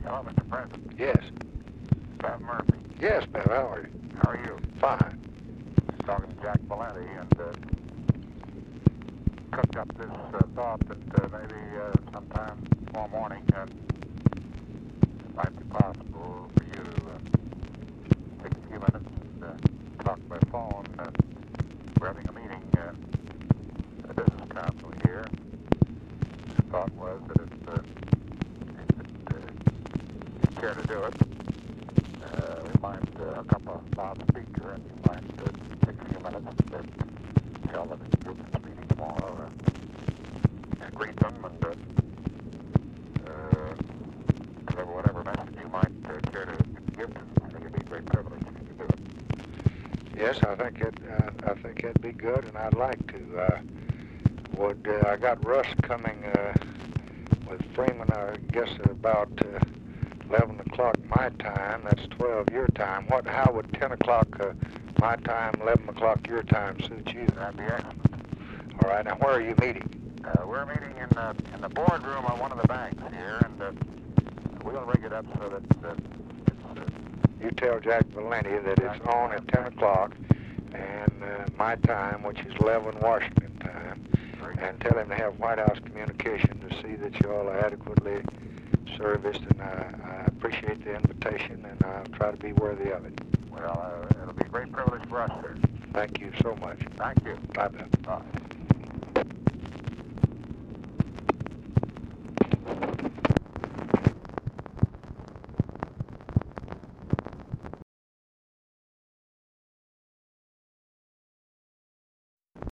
Hello, Mr. President. Yes. Bev Murphy. Yes, Bev, how are you? How are you? Fine. Talking to Jack Valenti, and cooked up this thought that maybe sometime tomorrow morning it might be possible for you to take a few minutes and talk by phone. We're having a meeting, a business council here. The thought was that if you care to do it, we might hook up a loudspeaker and you might take a few minutes to tell them that you're this meeting tomorrow, greet them and deliver whatever message you might care to give them. I think it'd be a great privilege if you could do it. Yes, I think it'd be good, and I'd like to. I got Russ coming with Freeman, I guess about 11 o'clock my time. That's 12 your time. How would 10 o'clock my time, 11 o'clock your time suit you? That'd be excellent. All right. Now, where are you meeting? We're meeting in the boardroom of one of the banks here, and we'll rig it up so that it's... You tell Jack Valenti that it's on at 10 o'clock, and my time, which is 11 Washington time, and tell him to have White House communication to see that you all are adequately serviced, and I appreciate the invitation, and I'll try to be worthy of it. Well, it'll be a great privilege for us, sir. Thank you so much. Thank you. Bye, Ben. Bye.